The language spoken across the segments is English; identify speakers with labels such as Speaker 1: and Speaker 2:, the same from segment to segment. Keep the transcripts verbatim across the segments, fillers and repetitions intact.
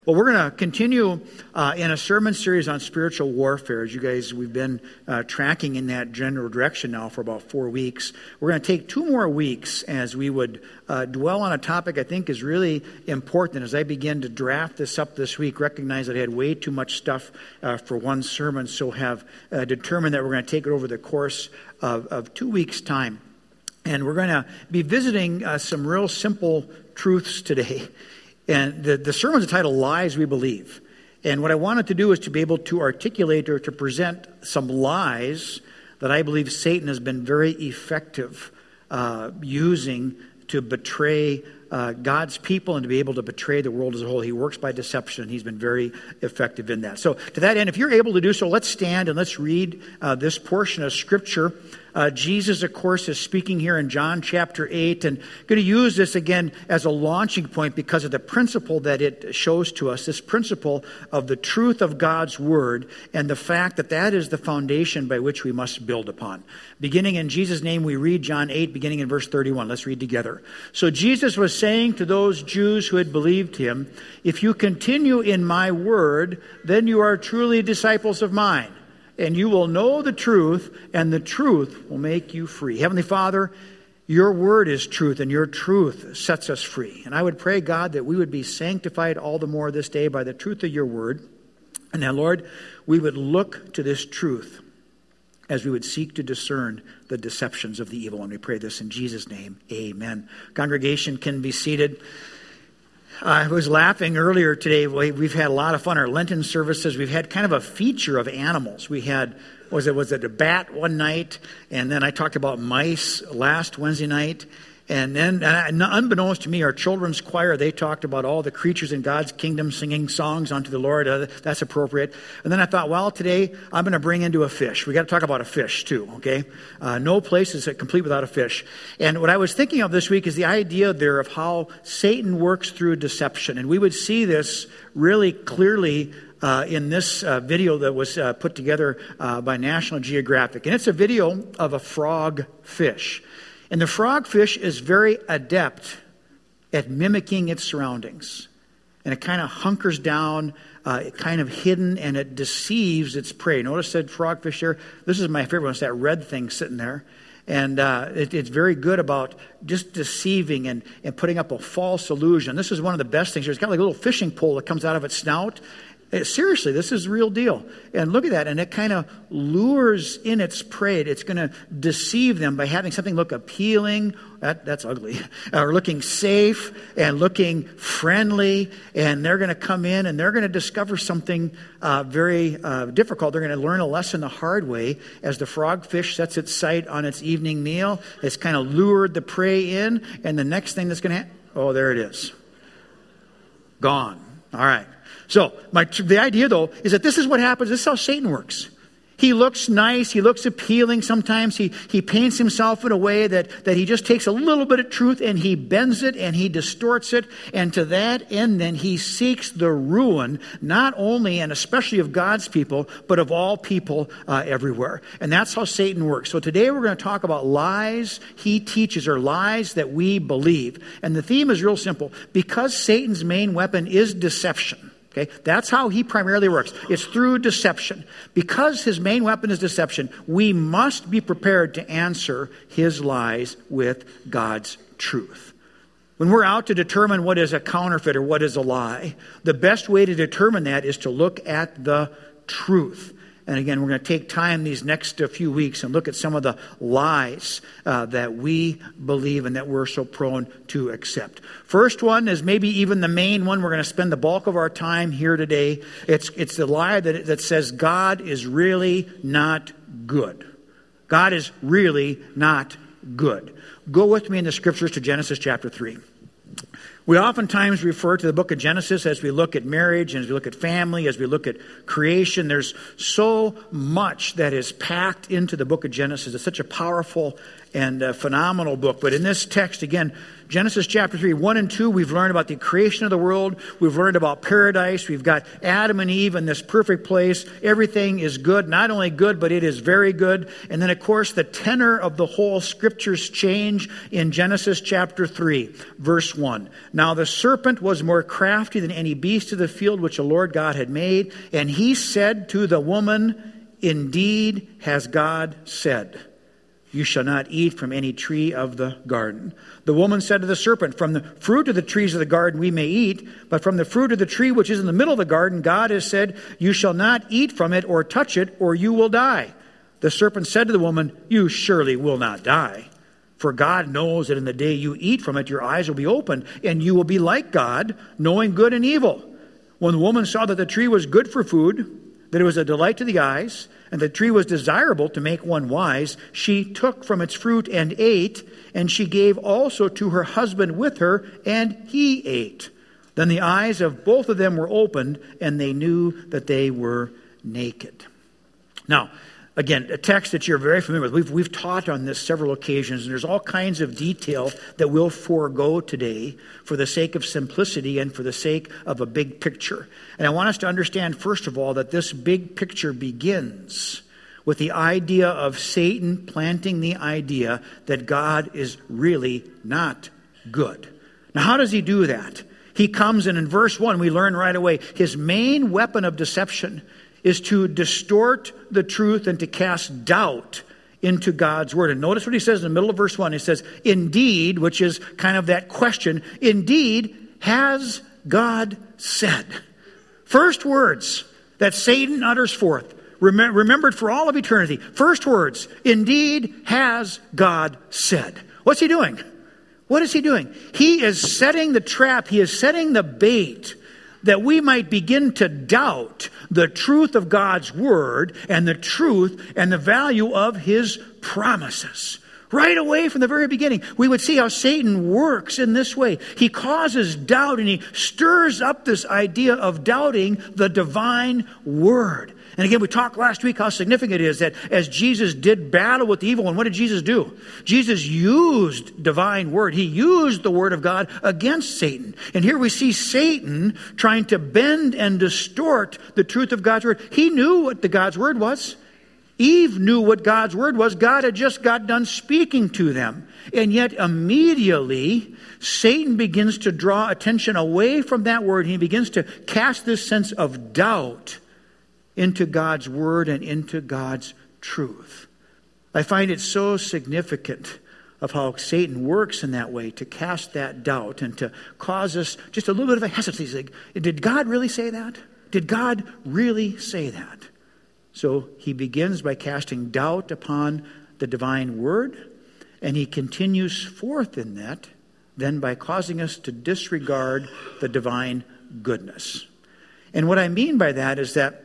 Speaker 1: Well, we're going to continue uh, in a sermon series on spiritual warfare. As you guys, we've been uh, tracking in that general direction now for about four weeks. We're going to take two more weeks as we would uh, dwell on a topic I think is really important. As I begin to draft this up this week, recognize that I had way too much stuff uh, for one sermon, so have uh, determined that we're going to take it over the course of, of two weeks' time. And we're going to be visiting uh, some real simple truths today. And the, the sermon's titled, Lies We Believe. And what I wanted to do is to be able to articulate or to present some lies that I believe Satan has been very effective uh, using to betray uh, God's people and to be able to betray the world as a whole. He works by deception, and he's been very effective in that. So to that end, if you're able to do so, let's stand and let's read uh, this portion of Scripture. Uh, Jesus, of course, is speaking here in John chapter eight, and going to use this again as a launching point because of the principle that it shows to us, this principle of the truth of God's Word and the fact that that is the foundation by which we must build upon. Beginning in Jesus' name, we read John eight, beginning in verse thirty-one. Let's read together. So Jesus was saying to those Jews who had believed him, "If you continue in my word, then you are truly disciples of mine. And you will know the truth, and the truth will make you free." Heavenly Father, your word is truth, and your truth sets us free. And I would pray, God, that we would be sanctified all the more this day by the truth of your word. And now, Lord, we would look to this truth as we would seek to discern the deceptions of the evil one. We pray this in Jesus' name. Amen. Congregation can be seated. I was laughing earlier today. We've had a lot of fun. Our Lenten services, we've had kind of a feature of animals. We had, was it was it a bat one night, and then I talked about mice last Wednesday night. And then, and unbeknownst to me, our children's choir, they talked about all the creatures in God's kingdom singing songs unto the Lord. Uh, that's appropriate. And then I thought, well, today I'm going to bring into a fish. We got to talk about a fish too, okay? Uh, no place is complete without a fish. And what I was thinking of this week is the idea there of how Satan works through deception. And we would see this really clearly Uh, in this uh, video that was uh, put together uh, by National Geographic. And it's a video of a frog fish. And the frogfish is very adept at mimicking its surroundings. And it kind of hunkers down, uh, kind of hidden, and it deceives its prey. Notice that frogfish there. This is my favorite one. It's that red thing sitting there. And uh, it, it's very good about just deceiving and, and putting up a false illusion. This is one of the best things. It's got like a little fishing pole that comes out of its snout. It, seriously, this is the real deal. And look at that. And it kind of lures in its prey. It's going to deceive them by having something look appealing. That, that's ugly. Or looking safe and looking friendly. And they're going to come in and they're going to discover something uh, very uh, difficult. They're going to learn a lesson the hard way as the frogfish sets its sight on its evening meal. It's kind of lured the prey in. And the next thing that's going to happen, oh, there it is. Gone. All right. So my, the idea, though, is that this is what happens. This is how Satan works. He looks nice. He looks appealing sometimes. He, he paints himself in a way that, that he just takes a little bit of truth and he bends it and he distorts it. And to that end, then, he seeks the ruin, not only and especially of God's people, but of all people uh, everywhere. And that's how Satan works. So today we're going to talk about lies he teaches, or lies that we believe. And the theme is real simple. Because Satan's main weapon is deception. Okay, that's how he primarily works. It's through deception. Because his main weapon is deception, we must be prepared to answer his lies with God's truth. When we're out to determine what is a counterfeit or what is a lie, the best way to determine that is to look at the truth. And again, we're going to take time these next few weeks and look at some of the lies uh, that we believe and that we're so prone to accept. First one is maybe even the main one. We're going to spend the bulk of our time here today. It's it's the lie that, that says God is really not good. God is really not good. Go with me in the scriptures to Genesis chapter three. We oftentimes refer to the book of Genesis as we look at marriage and as we look at family, as we look at creation. There's so much that is packed into the book of Genesis. It's such a powerful and uh, phenomenal book. But in this text, again, Genesis chapter three, one and two, we've learned about the creation of the world. We've learned about paradise. We've got Adam and Eve in this perfect place. Everything is good. Not only good, but it is very good. And then, of course, the tenor of the whole scriptures change in Genesis chapter three, verse one. Now the serpent was more crafty than any beast of the field which the Lord God had made. And he said to the woman, indeed has God said, you shall not eat from any tree of the garden. The woman said to the serpent, from the fruit of the trees of the garden we may eat, but from the fruit of the tree which is in the middle of the garden, God has said, you shall not eat from it or touch it, or you will die. The serpent said to the woman, you surely will not die. For God knows that in the day you eat from it, your eyes will be opened, and you will be like God, knowing good and evil. When the woman saw that the tree was good for food, that it was a delight to the eyes, and the tree was desirable to make one wise, she took from its fruit and ate, and she gave also to her husband with her, and he ate. Then the eyes of both of them were opened, and they knew that they were naked. Now, again, a text that you're very familiar with. We've, we've taught on this several occasions, and there's all kinds of detail that we'll forego today for the sake of simplicity and for the sake of a big picture. And I want us to understand, first of all, that this big picture begins with the idea of Satan planting the idea that God is really not good. Now, how does he do that? He comes, and in verse one, we learn right away, his main weapon of deception is to distort the truth and to cast doubt into God's word. And notice what he says in the middle of verse one. He says, indeed, which is kind of that question, indeed, has God said? First words that Satan utters forth, remem- remembered for all of eternity. First words, indeed, has God said. What's he doing? What is he doing? He is setting the trap. He is setting the bait that we might begin to doubt the truth of God's word and the truth and the value of his promises. Right away from the very beginning, we would see how Satan works in this way. He causes doubt, and he stirs up this idea of doubting the divine word. And again, we talked last week how significant it is that as Jesus did battle with the evil one, what did Jesus do? Jesus used divine word. He used the word of God against Satan. And here we see Satan trying to bend and distort the truth of God's word. He knew what the God's word was. Eve knew what God's word was. God had just got done speaking to them. And yet immediately, Satan begins to draw attention away from that word. He begins to cast this sense of doubt into God's word and into God's truth. I find it so significant of how Satan works in that way to cast that doubt and to cause us just a little bit of a hesitancy. Like, did God really say that? Did God really say that? So he begins by casting doubt upon the divine word, and he continues forth in that then by causing us to disregard the divine goodness. And what I mean by that is that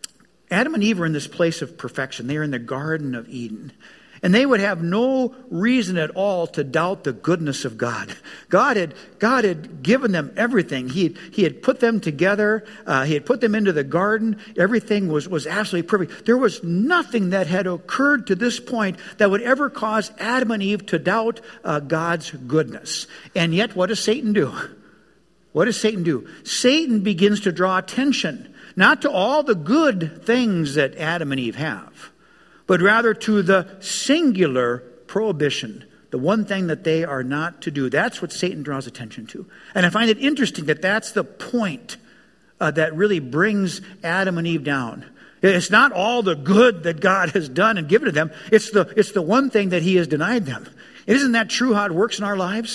Speaker 1: Adam and Eve are in this place of perfection. They are in the Garden of Eden. And they would have no reason at all to doubt the goodness of God. God had, God had given them everything. He had, he had put them together. Uh, he had put them into the garden. Everything was, was absolutely perfect. There was nothing that had occurred to this point that would ever cause Adam and Eve to doubt uh, God's goodness. And yet, what does Satan do? What does Satan do? Satan begins to draw attention, not to all the good things that Adam and Eve have, but rather to the singular prohibition, the one thing that they are not to do. That's what Satan draws attention to. And I find it interesting that that's the point uh, that really brings Adam and Eve down. It's not all the good that God has done and given to them. It's the, it's the one thing that he has denied them. Isn't that true how it works in our lives?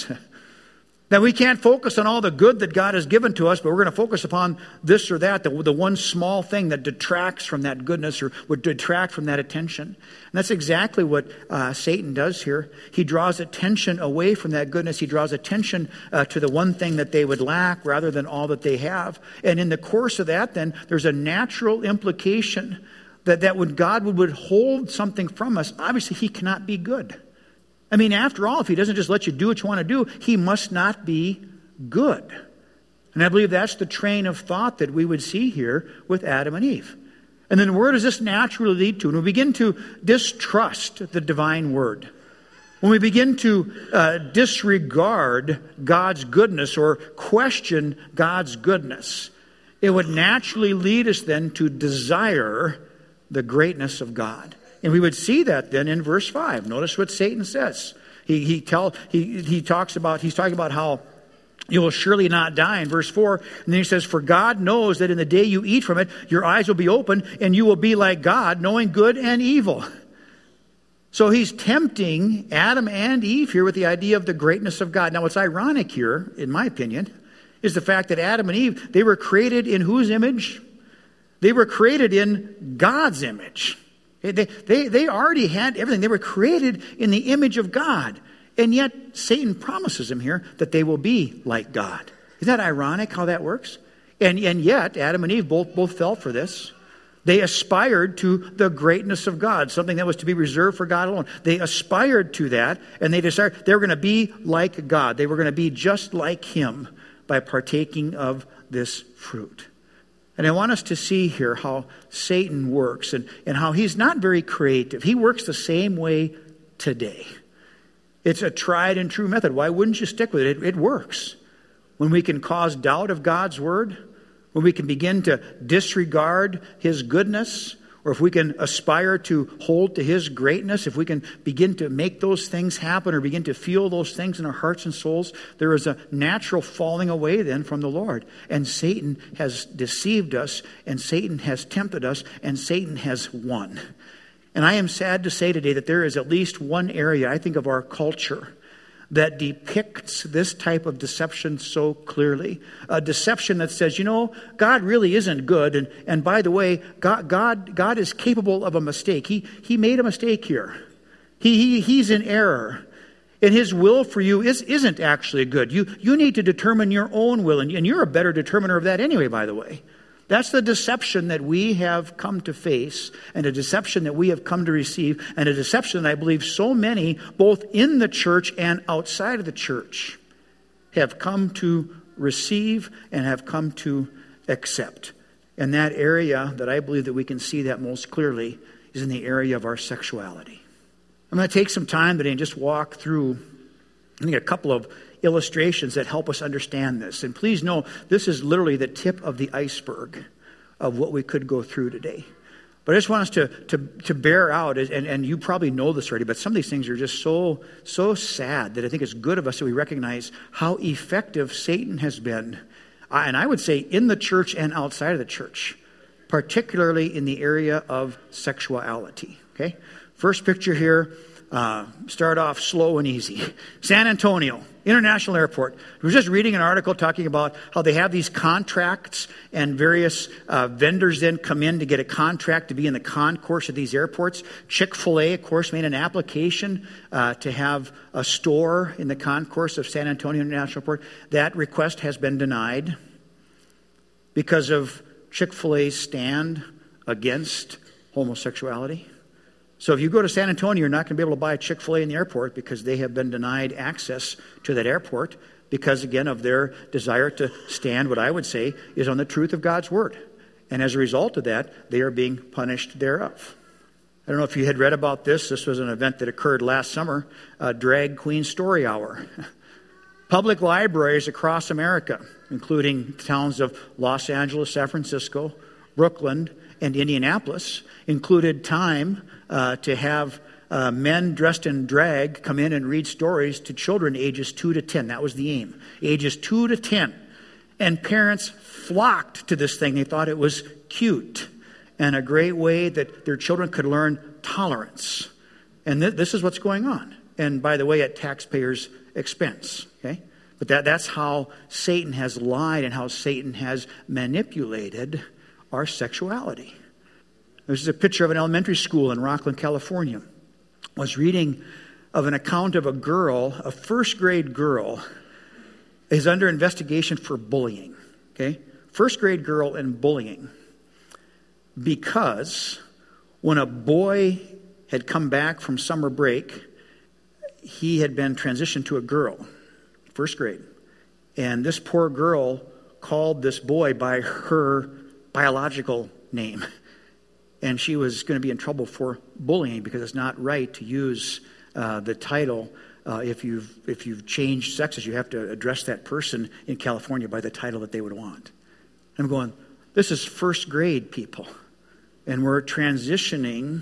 Speaker 1: That we can't focus on all the good that God has given to us, but we're going to focus upon this or that, the, the one small thing that detracts from that goodness or would detract from that attention. And that's exactly what uh, Satan does here. He draws attention away from that goodness. He draws attention uh, to the one thing that they would lack rather than all that they have. And in the course of that, then, there's a natural implication that, that when God would withhold something from us, obviously he cannot be good. I mean, after all, if he doesn't just let you do what you want to do, he must not be good. And I believe that's the train of thought that we would see here with Adam and Eve. And then where does this naturally lead to? And we begin to distrust the divine word. When we begin to uh, disregard God's goodness or question God's goodness, it would naturally lead us then to desire the greatness of God. And we would see that then in verse five. Notice what Satan says. He he tell he he talks about he's talking about how you will surely not die in verse four. And then he says, for God knows that in the day you eat from it, your eyes will be open and you will be like God, knowing good and evil. So he's tempting Adam and Eve here with the idea of the greatness of God. Now what's ironic here, in my opinion, is the fact that Adam and Eve, they were created in whose image? They were created in God's image. They, they, they already had everything. They were created in the image of God. And yet Satan promises them here that they will be like God. Isn't that ironic how that works? And, and yet Adam and Eve both, both fell for this. They aspired to the greatness of God, something that was to be reserved for God alone. They aspired to that, and they decided they were going to be like God. They were going to be just like Him by partaking of this fruit. And I want us to see here how Satan works and, and how he's not very creative. He works the same way today. It's a tried and true method. Why wouldn't you stick with it? It, it works. When we can cause doubt of God's word, when we can begin to disregard His goodness, or if we can aspire to hold to His greatness, if we can begin to make those things happen or begin to feel those things in our hearts and souls, there is a natural falling away then from the Lord. And Satan has deceived us, and Satan has tempted us, and Satan has won. And I am sad to say today that there is at least one area, I think, of our culture that depicts this type of deception so clearly. A deception that says, you know, God really isn't good. And, and by the way, God, God, God is capable of a mistake. He, he made a mistake here. He, he, he's in error. And His will for you is, isn't actually good. You, you need to determine your own will. And, and you're a better determiner of that anyway, by the way. That's the deception that we have come to face, and a deception that we have come to receive, and a deception that I believe so many, both in the church and outside of the church, have come to receive and have come to accept. And that area that I believe that we can see that most clearly is in the area of our sexuality. I'm going to take some time today and just walk through, I think, a couple of illustrations that help us understand this. And please know, this is literally the tip of the iceberg of what we could go through today. But I just want us to, to, to bear out, and, and you probably know this already, but some of these things are just so, so sad that I think it's good of us that we recognize how effective Satan has been. Uh, and I would say in the church and outside of the church, particularly in the area of sexuality. Okay? First picture here. Uh, start off slow and easy. San Antonio International Airport. We were just reading an article talking about how they have these contracts, and various uh, vendors then come in to get a contract to be in the concourse of these airports. Chick-fil-A, of course, made an application uh, to have a store in the concourse of San Antonio International Airport. That request has been denied because of Chick-fil-A's stand against homosexuality. So if you go to San Antonio, you're not going to be able to buy a Chick-fil-A in the airport because they have been denied access to that airport because, again, of their desire to stand, what I would say, is on the truth of God's word. And as a result of that, they are being punished thereof. I don't know if you had read about this. This was an event that occurred last summer, a drag queen story hour. Public libraries across America, including towns of Los Angeles, San Francisco, Brooklyn, and Indianapolis, included time uh, to have uh, men dressed in drag come in and read stories to children ages two to ten. That was the aim, ages two to ten. And parents flocked to this thing. They thought it was cute and a great way that their children could learn tolerance. And th- this is what's going on. And by the way, at taxpayers' expense. Okay, but that, that's how Satan has lied and how Satan has manipulated our sexuality. This is a picture of an elementary school in Rockland, California. I was reading of an account of a girl, a first grade girl, is under investigation for bullying. Okay? First grade girl and bullying. Because when a boy had come back from summer break, he had been transitioned to a girl, first grade. And this poor girl called this boy by her biological name. And she was going to be in trouble for bullying because it's not right to use uh, the title. Uh, if you've if you've changed sexes, you have to address that person in California by the title that they would want. I'm going, this is first grade, people. And we're transitioning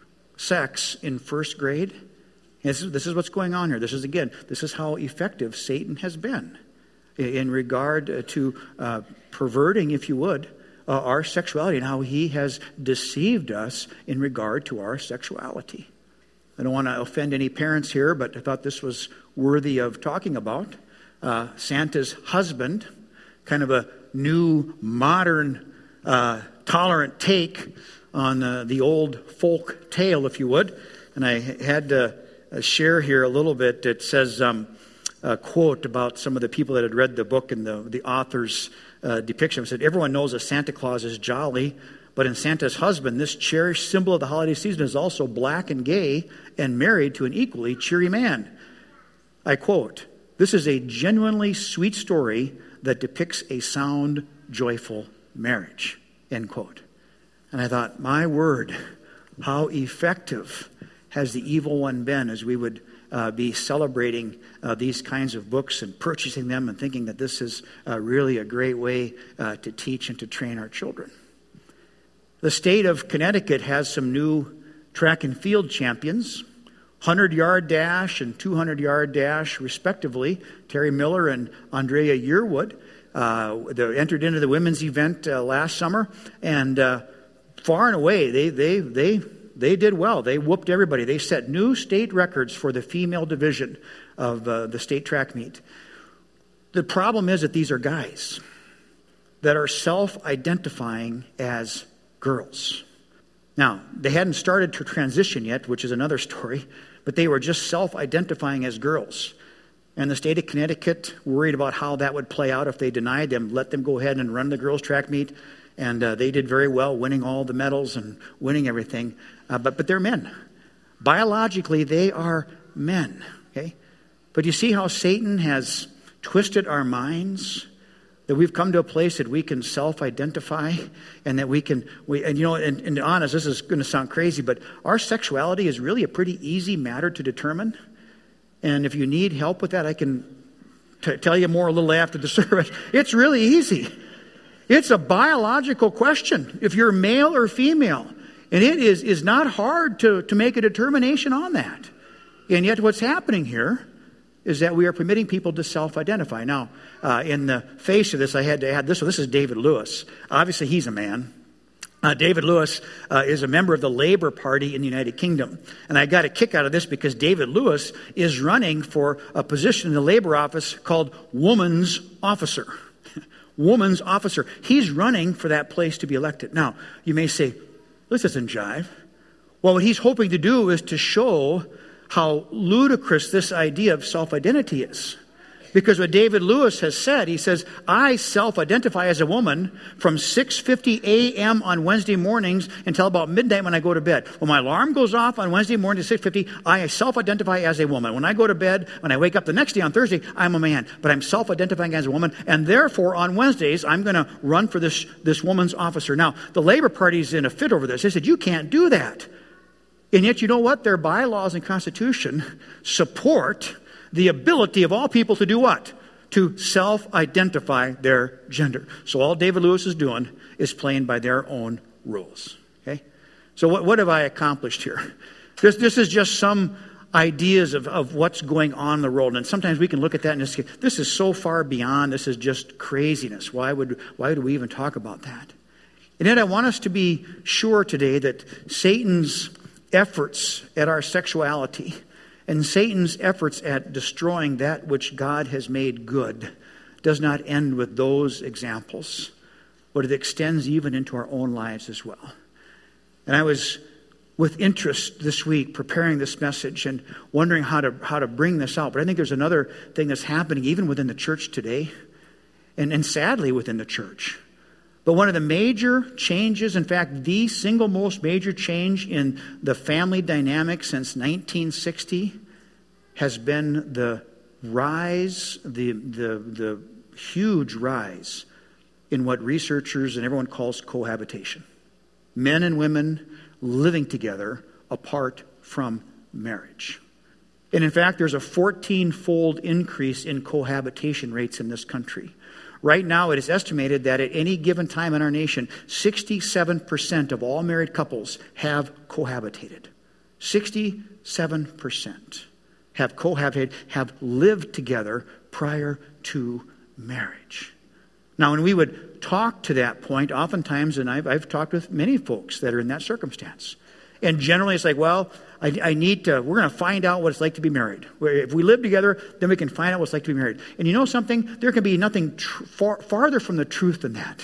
Speaker 1: sex in first grade. This is, this is what's going on here. This is, again, this is how effective Satan has been in regard to uh, perverting, if you would, uh, our sexuality and how he has deceived us in regard to our sexuality. I don't want to offend any parents here, but I thought this was worthy of talking about. Uh, Santa's husband, kind of a new, modern, uh, tolerant take on uh, the old folk tale, if you would. And I had to uh, share here a little bit. It says um, a quote about some of the people that had read the book and the, the author's uh, depiction. It said, everyone knows that Santa Claus is jolly, but in Santa's husband, this cherished symbol of the holiday season is also black and gay and married to an equally cheery man. I quote, this is a genuinely sweet story that depicts a sound, joyful marriage, end quote. And I thought, my word, how effective has the evil one been as we would uh, be celebrating uh, these kinds of books and purchasing them and thinking that this is uh, really a great way uh, to teach and to train our children. The state of Connecticut has some new track and field champions, hundred-yard dash and two hundred-yard dash, respectively. Terry Miller and Andrea Yearwood uh, they entered into the women's event uh, last summer, and uh, far and away, they they they they did well. They whooped everybody. They set new state records for the female division of uh, the state track meet. The problem is that these are guys that are self-identifying as girls. Now, they hadn't started to transition yet, which is another story, but they were just self-identifying as girls. And the state of Connecticut worried about how that would play out if they denied them, let them go ahead and run the girls' track meet. And uh, they did very well, winning all the medals and winning everything. Uh, but but they're men. Biologically, they are men. Okay? But you see how Satan has twisted our minds? That we've come to a place that we can self-identify and that we can, we, and you know, and, and to be honest, this is going to sound crazy, but our sexuality is really a pretty easy matter to determine. And if you need help with that, I can t- tell you more a little after the service. It's really easy. It's a biological question, if you're male or female. And it is, is not hard to, to make a determination on that. And yet what's happening here is that we are permitting people to self-identify. Now, uh, in the face of this, I had to add this. So this is David Lewis. Obviously, he's a man. Uh, David Lewis uh, is a member of the Labour Party in the United Kingdom. And I got a kick out of this because David Lewis is running for a position in the Labour office called Woman's Officer. Woman's Officer. He's running for that place to be elected. Now, you may say, this doesn't jive. Well, what he's hoping to do is to show how ludicrous this idea of self-identity is. Because what David Lewis has said, he says, I self-identify as a woman from six fifty a.m. on Wednesday mornings until about midnight when I go to bed. When my alarm goes off on Wednesday morning at six fifty, I self-identify as a woman. When I go to bed, when I wake up the next day on Thursday, I'm a man. But I'm self-identifying as a woman. And therefore, on Wednesdays, I'm going to run for this, this woman's officer. Now, the Labour Party's in a fit over this. They said, you can't do that. And yet, you know what? Their bylaws and constitution support the ability of all people to do what? To self-identify their gender. So all David Lewis is doing is playing by their own rules. Okay? So what, what have I accomplished here? This, this is just some ideas of, of what's going on in the world. And sometimes we can look at that and just say, this is so far beyond, this is just craziness. Why would, why would we even talk about that? And yet I want us to be sure today that Satan's efforts at our sexuality and Satan's efforts at destroying that which God has made good does not end with those examples, but it extends even into our own lives as well. And I was with interest this week preparing this message and wondering how to how to bring this out. But I think there's another thing that's happening even within the church today, and, and sadly within the church. But one of the major changes, in fact, the single most major change in the family dynamic since nineteen sixty has been the rise, the, the, the huge rise in what researchers and everyone calls cohabitation. Men and women living together apart from marriage. And in fact, there's a fourteen-fold increase in cohabitation rates in this country. Right now, it is estimated that at any given time in our nation, sixty-seven percent of all married couples have cohabitated. sixty-seven percent have cohabitated, have lived together prior to marriage. Now, when we would talk to that point, oftentimes, and I've, I've talked with many folks that are in that circumstance, and generally it's like, well, I, I need to, we're going to find out what it's like to be married. If we live together, then we can find out what it's like to be married. And you know something? There can be nothing tr- far, farther from the truth than that.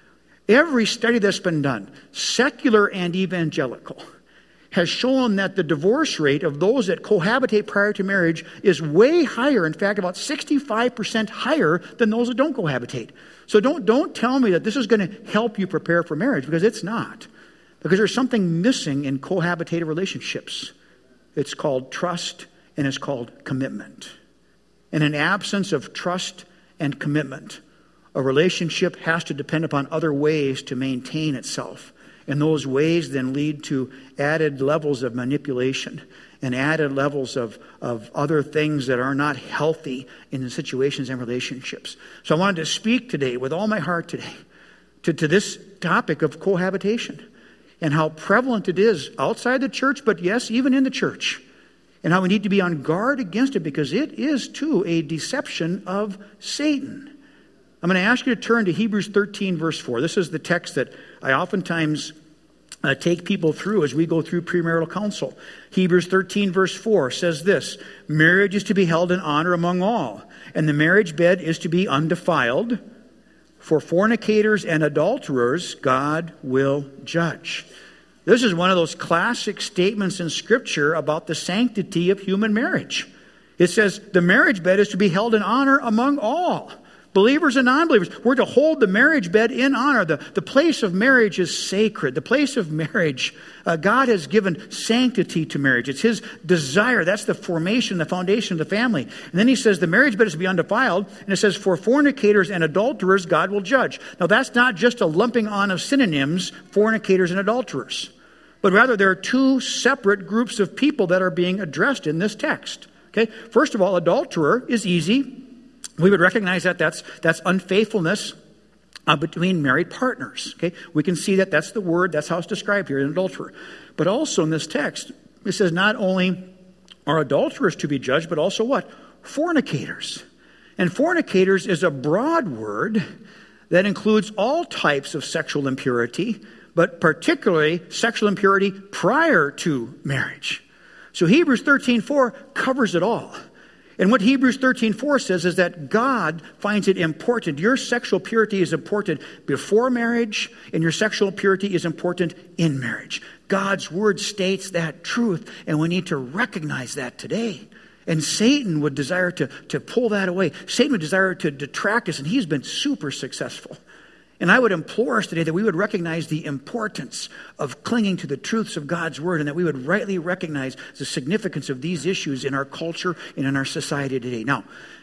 Speaker 1: Every study that's been done, secular and evangelical, has shown that the divorce rate of those that cohabitate prior to marriage is way higher. In fact, about sixty-five percent higher than those that don't cohabitate. So don't, don't tell me that this is going to help you prepare for marriage, because it's not. Because there's something missing in cohabitative relationships. It's called trust, and it's called commitment. In an absence of trust and commitment, a relationship has to depend upon other ways to maintain itself. And those ways then lead to added levels of manipulation and added levels of, of other things that are not healthy in the situations and relationships. So I wanted to speak today with all my heart today to, to this topic of cohabitation and how prevalent it is outside the church, but yes, even in the church. And how we need to be on guard against it, because it is too a deception of Satan. I'm going to ask you to turn to Hebrews thirteen, verse four. This is the text that I oftentimes uh, take people through as we go through premarital counsel. Hebrews thirteen, verse four says this: marriage is to be held in honor among all, and the marriage bed is to be undefiled. For fornicators and adulterers, God will judge. This is one of those classic statements in Scripture about the sanctity of human marriage. It says the marriage bed is to be held in honor among all. Believers and non-believers, we're to hold the marriage bed in honor. The, the place of marriage is sacred. The place of marriage, uh, God has given sanctity to marriage. It's His desire. That's the formation, the foundation of the family. And then He says the marriage bed is to be undefiled. And it says for fornicators and adulterers, God will judge. Now that's not just a lumping on of synonyms, fornicators and adulterers. But rather there are two separate groups of people that are being addressed in this text. Okay, first of all, adulterer is easy. We would recognize that that's, that's unfaithfulness uh, between married partners. Okay, we can see that that's the word, that's how it's described here, an adulterer. But also in this text, it says not only are adulterers to be judged, but also what? Fornicators. And fornicators is a broad word that includes all types of sexual impurity, but particularly sexual impurity prior to marriage. So Hebrews thirteen four covers it all. And what Hebrews thirteen four says is that God finds it important. Your sexual purity is important before marriage, and your sexual purity is important in marriage. God's word states that truth, and we need to recognize that today. And Satan would desire to, to pull that away. Satan would desire to detract us, and he's been super successful. And I would implore us today that we would recognize the importance of clinging to the truths of God's word, and that we would rightly recognize the significance of these issues in our culture and in our society today. Now,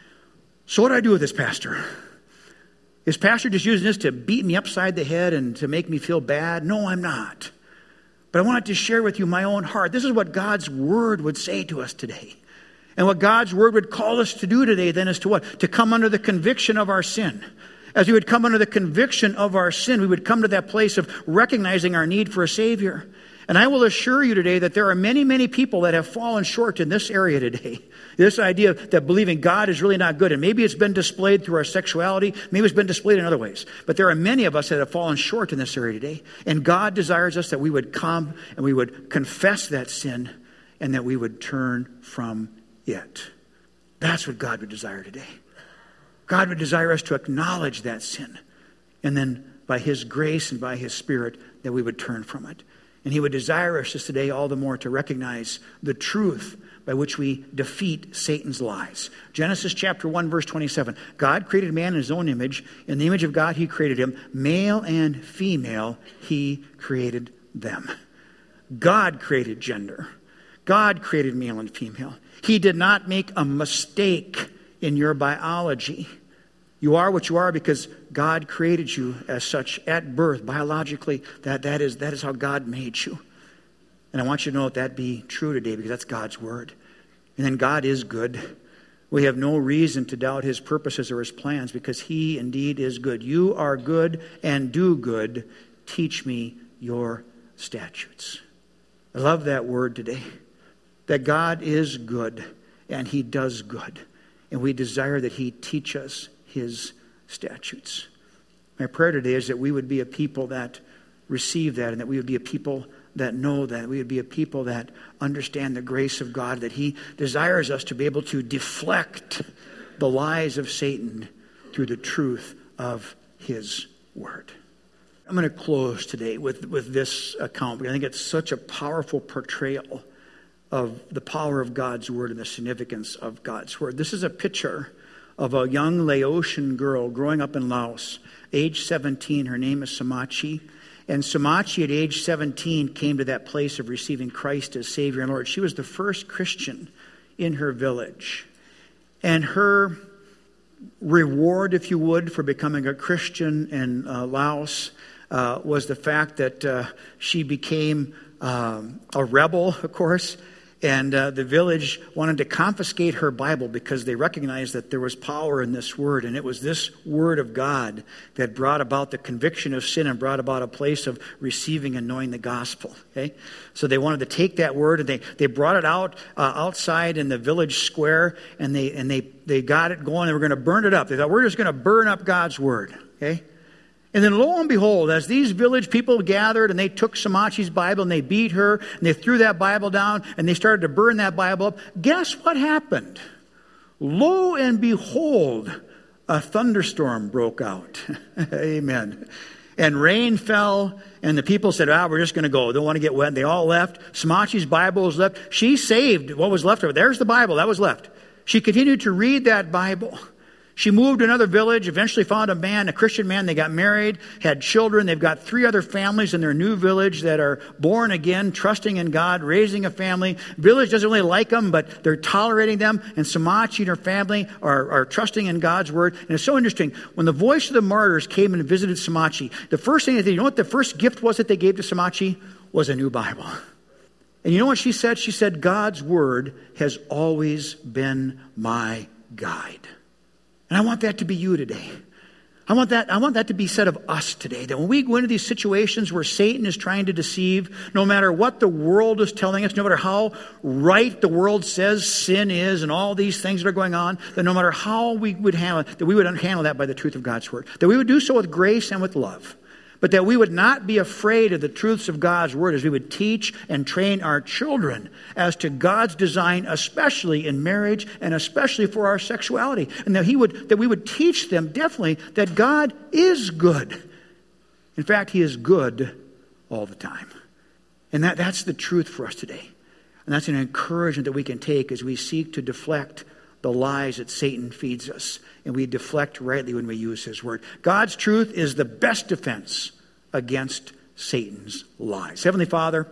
Speaker 1: so what do I do with this, Pastor? Is Pastor just using this to beat me upside the head and to make me feel bad? No, I'm not. But I wanted to share with you my own heart. This is what God's word would say to us today. And what God's word would call us to do today then is to what? To come under the conviction of our sin. As we would come under the conviction of our sin, we would come to that place of recognizing our need for a Savior. And I will assure you today that there are many, many people that have fallen short in this area today. This idea that believing God is really not good. And maybe it's been displayed through our sexuality. Maybe it's been displayed in other ways. But there are many of us that have fallen short in this area today. And God desires us that we would come and we would confess that sin and that we would turn from it. That's what God would desire today. God would desire us to acknowledge that sin. And then by His grace and by His Spirit that we would turn from it. And He would desire us just today all the more to recognize the truth by which we defeat Satan's lies. Genesis chapter one, verse twenty-seven. God created man in His own image. In the image of God He created him. Male and female He created them. God created gender. God created male and female. He did not make a mistake in your biology. You are what you are because God created you as such at birth, biologically. That, that, is, that is how God made you. And I want you to know that that be true today, because that's God's word. And then God is good. We have no reason to doubt his purposes or his plans because he indeed is good. You are good and do good. Teach me your statutes. I love that word today. That God is good and he does good. And we desire that he teach us his statutes. My prayer today is that we would be a people that receive that and that we would be a people that know that. We would be a people that understand the grace of God, that he desires us to be able to deflect the lies of Satan through the truth of his word. I'm going to close today with, with this account because I think it's such a powerful portrayal of the power of God's word and the significance of God's word. This is a picture of a young Laotian girl growing up in Laos, age seventeen. Her name is Samachi. And Samachi at age seventeen came to that place of receiving Christ as Savior and Lord. She was the first Christian in her village. And her reward, if you would, for becoming a Christian in uh, Laos uh, was the fact that uh, she became um, a rebel, of course. And uh, the village wanted to confiscate her Bible because they recognized that there was power in this word. And it was this word of God that brought about the conviction of sin and brought about a place of receiving and knowing the gospel. Okay, so they wanted to take that word and they, they brought it out uh, outside in the village square and they and they, they got it going. They were going to burn it up. They thought, we're just going to burn up God's word. Okay. And then lo and behold, as these village people gathered and they took Samachi's Bible and they beat her and they threw that Bible down and they started to burn that Bible up, guess what happened? Lo and behold, a thunderstorm broke out. Amen. And rain fell and the people said, ah, we're just going to go. Don't want to get wet. And they all left. Samachi's Bible was left. She saved what was left of it. There's the Bible. That was left. She continued to read that Bible. She moved to another village, eventually found a man, a Christian man. They got married, had children. They've got three other families in their new village that are born again, trusting in God, raising a family. Village doesn't really like them, but they're tolerating them. And Samachi and her family are, are trusting in God's word. And it's so interesting. When the voice of the martyrs came and visited Samachi, the first thing that they, you know what the first gift was that they gave to Samachi? Was a new Bible. And you know what she said? She said, God's word has always been my guide. And I want that to be you today. I want that, I want that to be said of us today. That when we go into these situations where Satan is trying to deceive, no matter what the world is telling us, no matter how right the world says sin is and all these things that are going on, that no matter how we would handle it, that we would handle that by the truth of God's word. That we would do so with grace and with love. But that we would not be afraid of the truths of God's word as we would teach and train our children as to God's design, especially in marriage and especially for our sexuality. And that he would, that we would teach them definitely that God is good. In fact, he is good all the time. And that, that's the truth for us today. And that's an encouragement that we can take as we seek to deflect the lies that Satan feeds us. And we deflect rightly when we use his word. God's truth is the best defense against Satan's lies. Heavenly Father,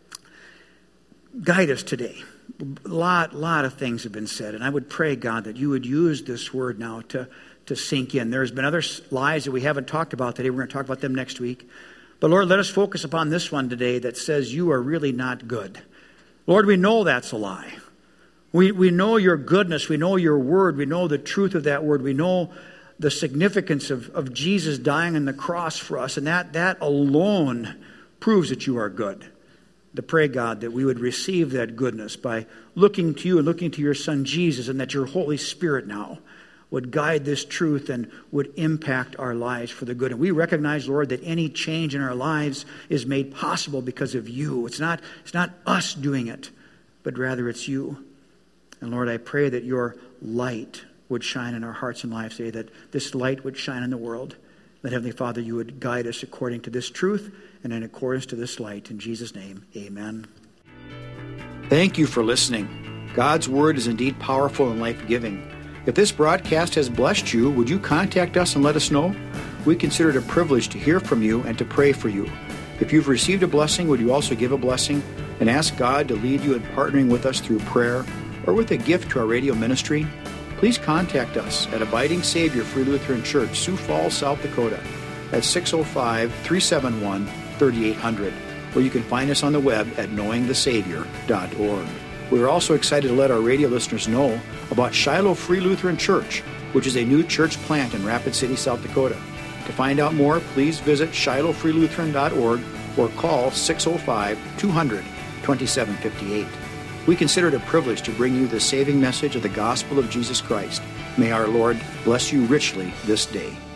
Speaker 1: guide us today. A lot, lot of things have been said. And I would pray, God, that you would use this word now to, to sink in. There's been other lies that we haven't talked about today. We're going to talk about them next week. But Lord, let us focus upon this one today that says you are really not good. Lord, we know that's a lie. We we know your goodness. We know your word. We know the truth of that word. We know the significance of, of Jesus dying on the cross for us. And that, that alone proves that you are good. To pray, God, that we would receive that goodness by looking to you and looking to your Son, Jesus, and that your Holy Spirit now would guide this truth and would impact our lives for the good. And we recognize, Lord, that any change in our lives is made possible because of you. It's not, it's not us doing it, but rather it's you. And Lord, I pray that your light would shine in our hearts and lives today, that this light would shine in the world. That, Heavenly Father, you would guide us according to this truth and in accordance to this light. In Jesus' name, amen. Thank you for listening. God's word is indeed powerful and life-giving. If this broadcast has blessed you, would you contact us and let us know? We consider it a privilege to hear from you and to pray for you. If you've received a blessing, would you also give a blessing and ask God to lead you in partnering with us through prayer or with a gift to our radio ministry? Please contact us at Abiding Savior Free Lutheran Church, Sioux Falls, South Dakota, at six oh five, three seven one, three eight zero zero, or you can find us on the web at knowing the savior dot org. We are also excited to let our radio listeners know about Shiloh Free Lutheran Church, which is a new church plant in Rapid City, South Dakota. To find out more, please visit shiloh free lutheran dot org or call six oh five, two hundred, twenty-seven fifty-eight. We consider it a privilege to bring you the saving message of the gospel of Jesus Christ. May our Lord bless you richly this day.